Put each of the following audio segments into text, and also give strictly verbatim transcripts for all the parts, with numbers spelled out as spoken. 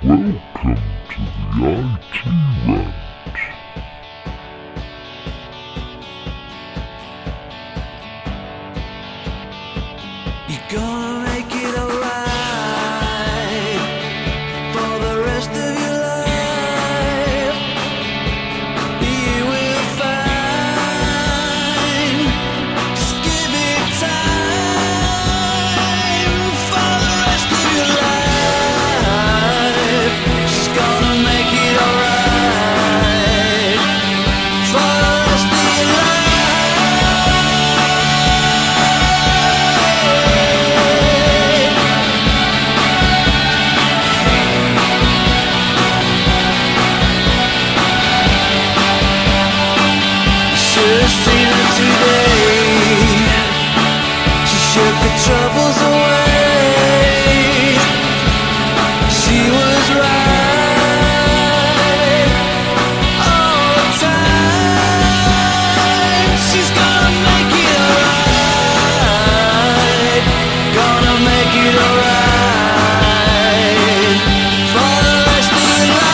Welcome to the I T Rant. You're gonna make it alright for the rest of your life. You will find, just give it time for the rest of your life. She's gonna make it alright for the rest of your life. Should've seen her today. She shook the troubles away. She was right all the time. She's gonna make it alright. Gonna make it alright for the rest of your life.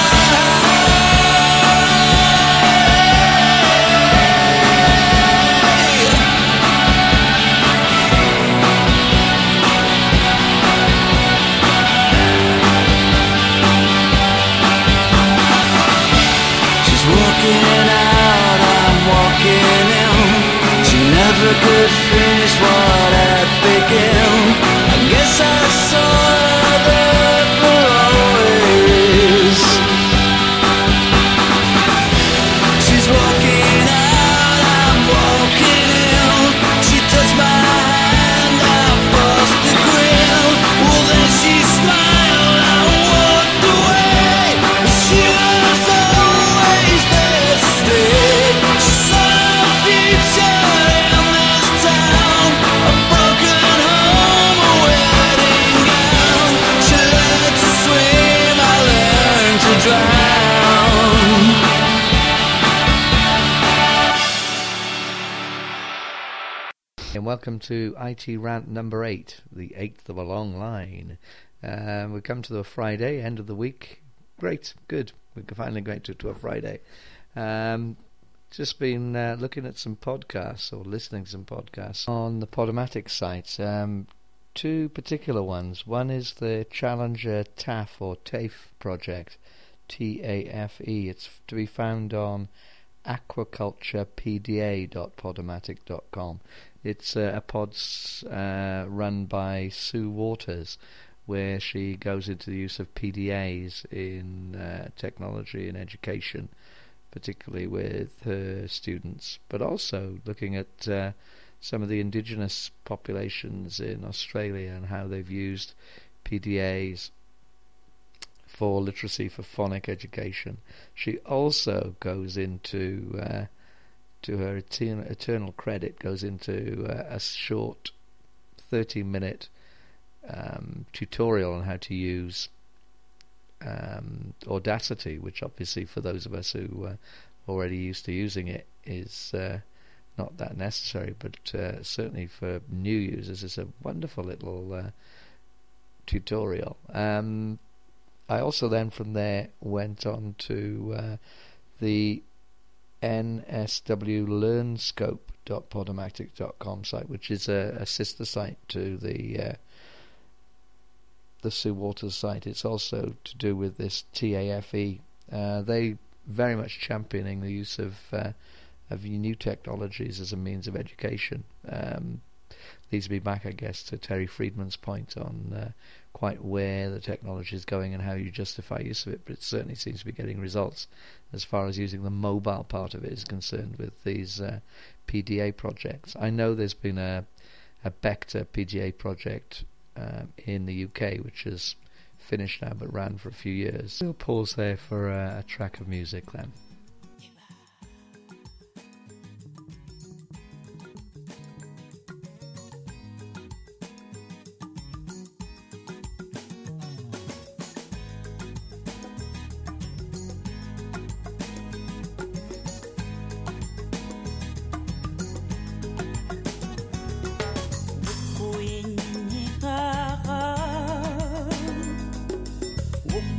She's walking out, I'm walking in. She never could finish what had begun. I guess I saw her there for always. She's walking out, I'm walking in. She touched my hand, I forced a grin. Well then she smiled, I walked away. She was always there to stay. She saw a future in this town, a broken home, a wedding gown. She learned to swim, I learned to drown. And welcome to I T Rant number eight, the eighth of a long line. Um, we come to the Friday, end of the week. Great, good. We can finally get to, to a Friday. Um, just been uh, looking at some podcasts or listening to some podcasts on the Podomatic site. Um, two particular ones. One is the Challenger T A F or T A F project, T A F E. It's to be found on aquaculture p d a dot podomatic dot com. It's uh, a pod's uh, run by Sue Waters, where she goes into the use of P D As in uh, technology and education, particularly with her students, but also looking at uh, some of the indigenous populations in Australia and how they've used P D As for literacy, for phonic education. She also goes into, uh, to her eternal, eternal credit, goes into uh, a short thirty minute um, tutorial on how to use um, Audacity, which obviously for those of us who are already used to using it is uh, not that necessary, but uh, certainly for new users it's a wonderful little uh, tutorial. Um, I also then from there went on to uh, the N S W learnscope dot podomatic dot com site, which is a, a sister site to the uh, the Sue Waters site. It's also to do with this T A F E. Uh, they very much championing the use of uh, of new technologies as a means of education. Um, leads me back, I guess, to Terry Friedman's point on uh, quite where the technology is going and how you justify use of it, but it certainly seems to be getting results as far as using the mobile part of it is concerned with these uh, P D A projects. I know there's been a, a Bector P D A project um, in the U K, which has finished now but ran for a few years. We'll pause there for uh, a track of music then.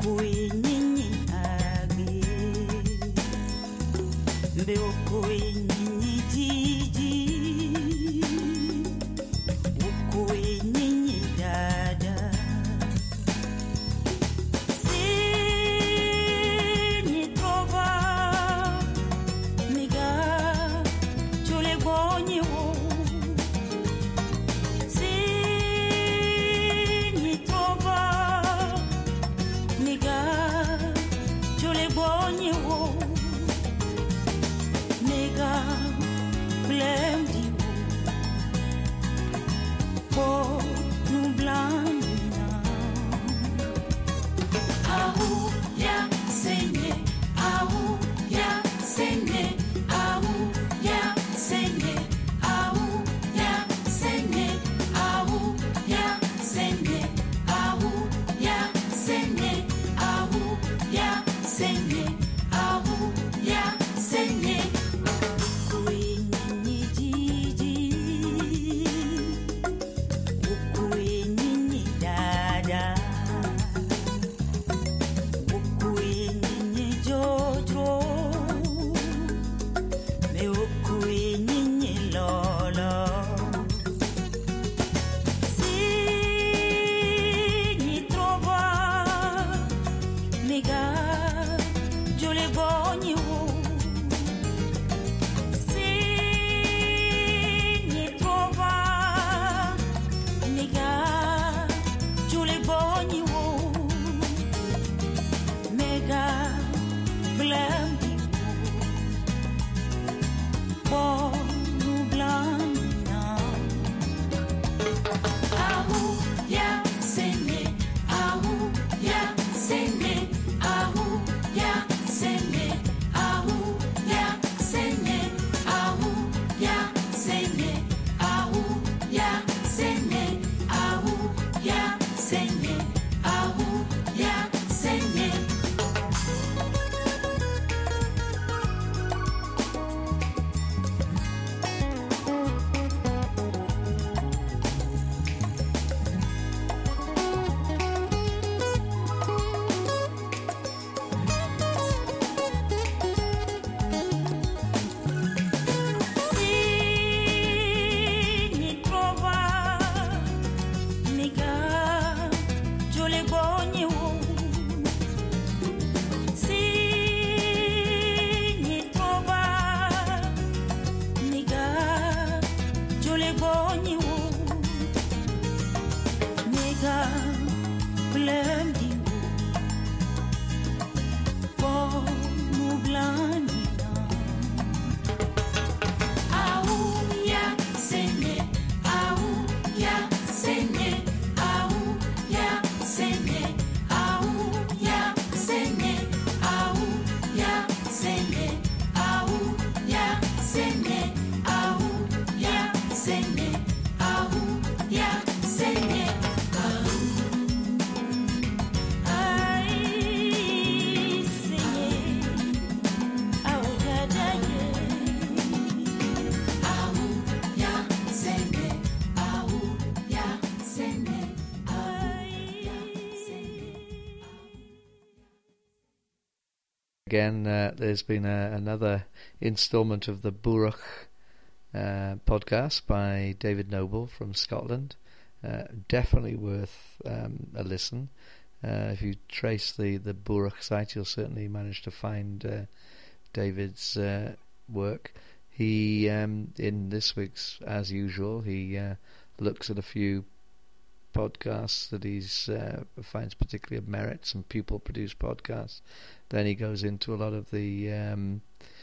Again, uh, there's been a, another installment of the Burach uh, podcast by David Noble from Scotland. Uh, definitely worth um, a listen. Uh, if you trace the, the Burach site, you'll certainly manage to find uh, David's uh, work. He, um, in this week's, as usual, he uh, looks at a few podcasts that he uh, finds particularly of merit, some pupil-produced podcasts. Then he goes into a lot of the um,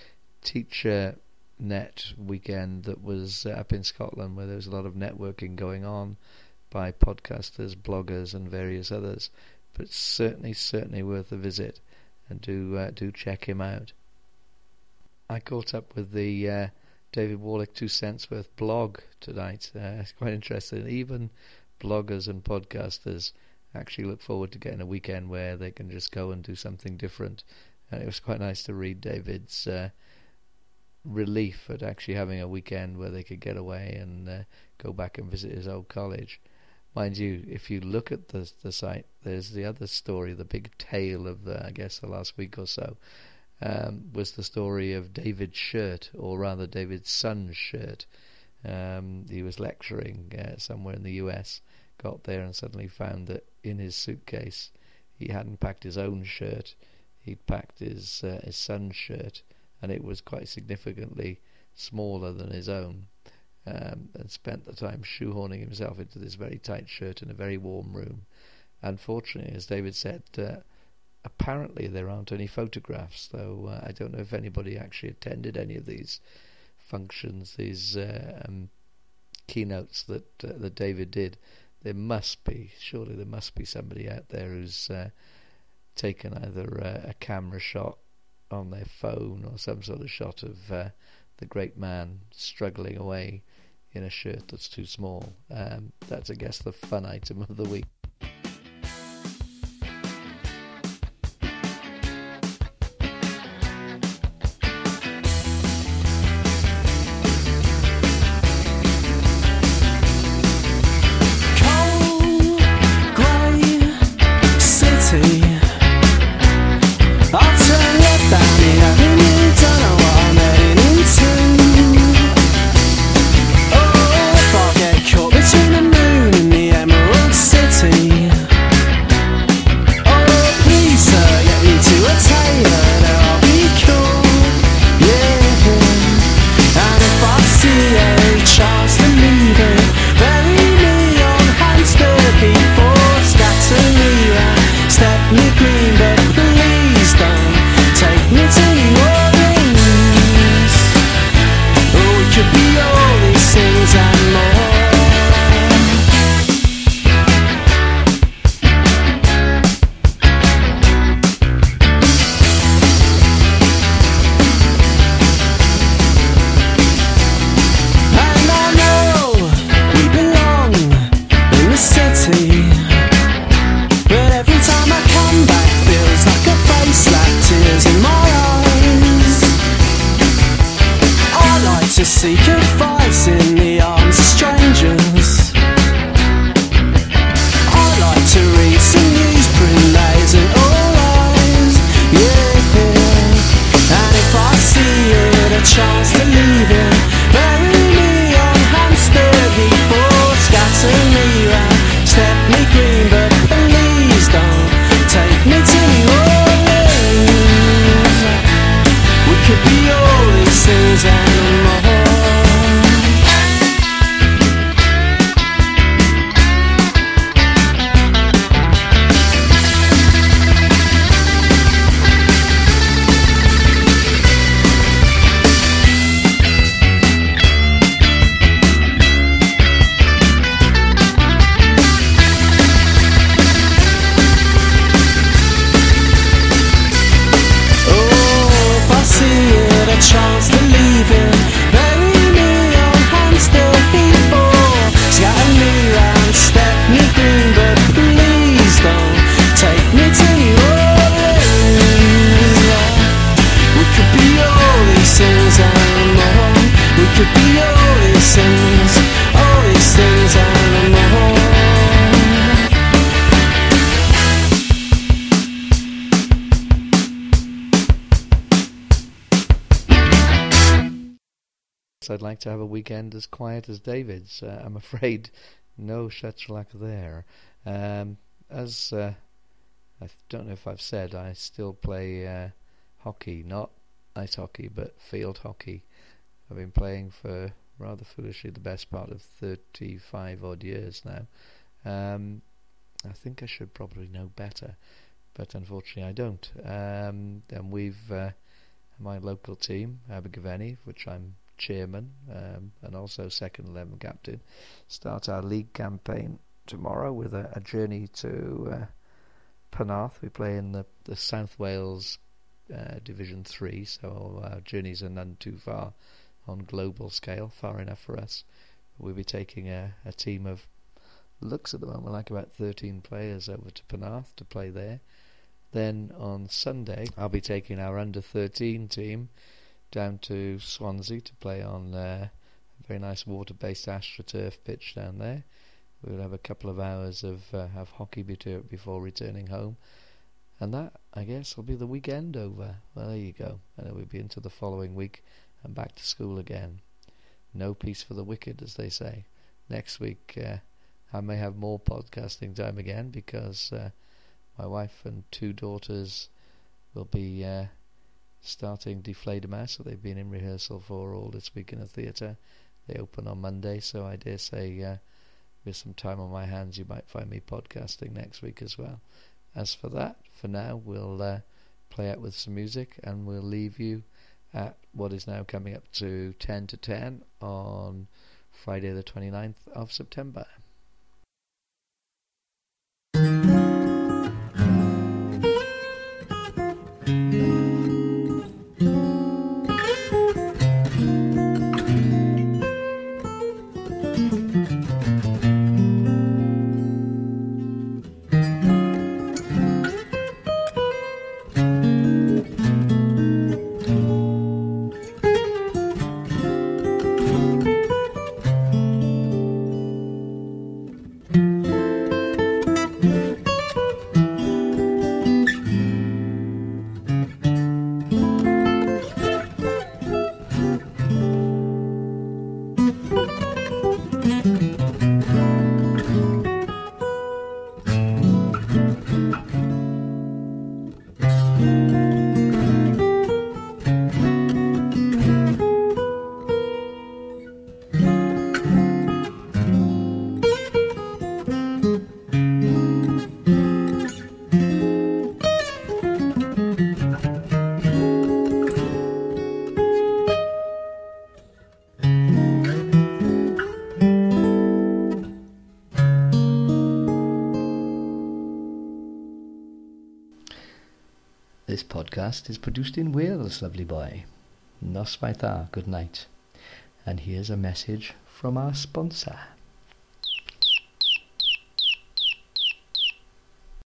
Teacher Net weekend that was uh, up in Scotland, where there was a lot of networking going on by podcasters, bloggers, and various others. But certainly, certainly worth a visit, and do uh, do check him out. I caught up with the uh, David Warlick Two Cents Worth blog tonight. Uh, it's quite interesting. Even bloggers and podcasters actually look forward to getting a weekend where they can just go and do something different. And it was quite nice to read David's uh, relief at actually having a weekend where they could get away and uh, go back and visit his old college. mind you, if you look at the the site, there's the other story, the big tale of the, I guess the last week or so, um, was the story of David's shirt, or rather David's son's shirt. Um, he was lecturing uh, somewhere in the U S, got there and suddenly found that in his suitcase he hadn't packed his own shirt, he'd packed his uh, his son's shirt, and it was quite significantly smaller than his own, um, and spent the time shoehorning himself into this very tight shirt in a very warm room. Unfortunately, as David said, uh, apparently there aren't any photographs, though uh, I don't know if anybody actually attended any of these functions, these uh, um, keynotes that uh, that David did. There must be, surely there must be somebody out there who's uh, taken either uh, a camera shot on their phone or some sort of shot of uh, the great man struggling away in a shirt that's too small. Um, that's, I guess, the fun item of the week. I'd like to have a weekend as quiet as David's. Uh, I'm afraid no such luck there. Um, as uh, I don't know if I've said, I still play uh, hockey, not ice hockey, but field hockey. I've been playing for, rather foolishly, the best part of thirty-five odd years now. Um, I think I should probably know better, but unfortunately I don't. Um, and we've uh, my local team, Abergavenny, which I'm chairman um, and also second eleven captain, start our league campaign tomorrow with a, a journey to uh, Penarth. We play in the, the South Wales uh, Division three, so our journeys are none too far on global scale, far enough for us. We'll be taking a, a team of, looks at the moment like about thirteen players over to Penarth to play there. Then on Sunday I'll be taking our under thirteen team down to Swansea to play on uh, a very nice water-based AstroTurf pitch down there. we'll have a couple of hours of uh, have hockey before, before returning home. And that, I guess, will be the weekend over. Well, there you go. And then we'll be into the following week and back to school again. No peace for the wicked, as they say. Next week, uh, I may have more podcasting time again because uh, my wife and two daughters will be uh, starting Die Fledermaus, so they've been in rehearsal for all this week in the theatre. They open on Monday, so I dare say uh, with some time on my hands you might find me podcasting next week as well. As for that, for now we'll uh, play out with some music and we'll leave you at what is now coming up to ten to ten on Friday the twenty-ninth of September. This podcast is produced in Wales, lovely boy. Noswaith dda, good night. And here's a message from our sponsor.